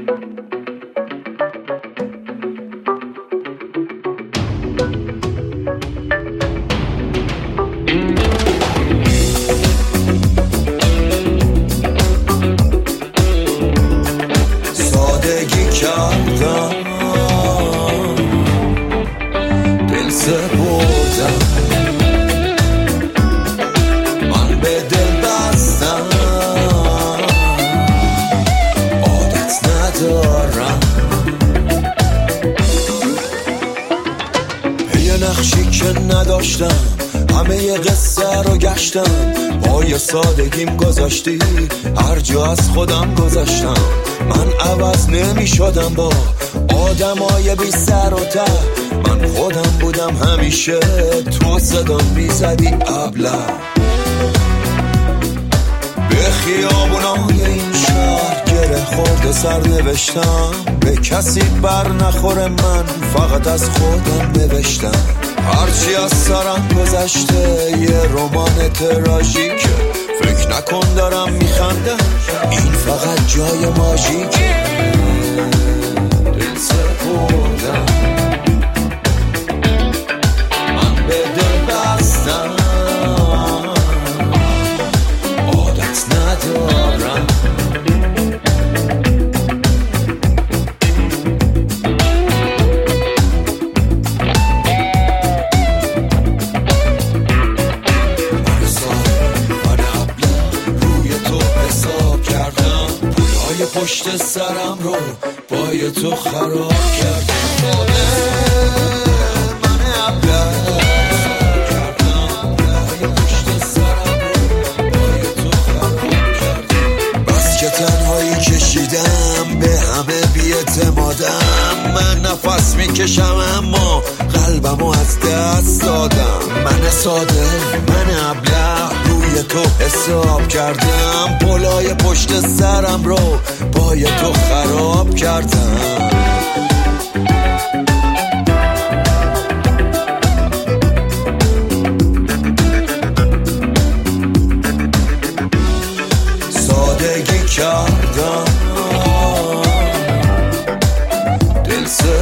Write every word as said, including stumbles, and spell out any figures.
سادگی کردم، دل سپردم، من به دل بستم، عادت ندارم. یه نقشی که نداشتم، همه ی قصه رو گشتم، پای سادگیم گذاشتی، هر جا از خودم گذاشتم. من عوض نمی شدم با آدمای بی سر و ته، من خودم بودم همیشه، تو صدام بی زدی ابله. به خیابونای این شهر گره خورده سر نوشتم، به کسی بر نخوره من فقط از خودم نوشتم. هرچی از سرم گذشته یه رمان تراژیکه، فکر نکن دارم میخندم، این فقط جای ماژیکه. دل سپردم، من به دل بستم، عادت ندارم. پشت سرم رو با تو خراب کردم، من ابله کردم، پشت سرم رو با تو خراب کردم. بس که تنهایی کشیدم، به همه بی‌اعتمادم، من نفس میکشم اما قلبمو از دست دادم. من ساده، من ابله، روی تو حساب کردم، پلای پشت سرم رو با تو خراب کردم. سادگی کردم، دل سپردم،